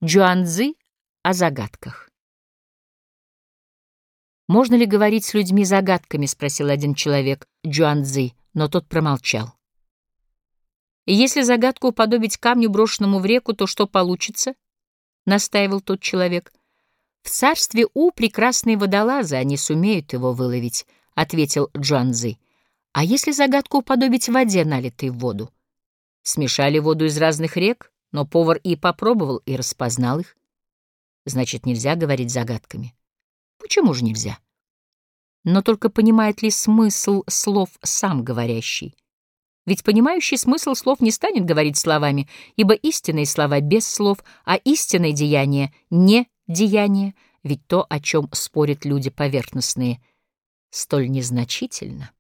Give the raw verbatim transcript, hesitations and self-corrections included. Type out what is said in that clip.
Джуанцзы о загадках. «Можно ли говорить с людьми загадками?» — спросил один человек Джуанцзы, но тот промолчал. «И если загадку уподобить камню, брошенному в реку, то что получится?» — настаивал тот человек. «В царстве У прекрасные водолазы, они сумеют его выловить», — ответил Джуанцзы. «А если загадку уподобить воде, налитой в воду?» Смешали воду из разных рек, но повар и попробовал, и распознал их. Значит, нельзя говорить загадками. Почему же нельзя? Но только понимает ли смысл слов сам говорящий? Ведь понимающий смысл слов не станет говорить словами, ибо истинные слова без слов, а истинное деяние — не деяние, ведь то, о чем спорят люди поверхностные, столь незначительно.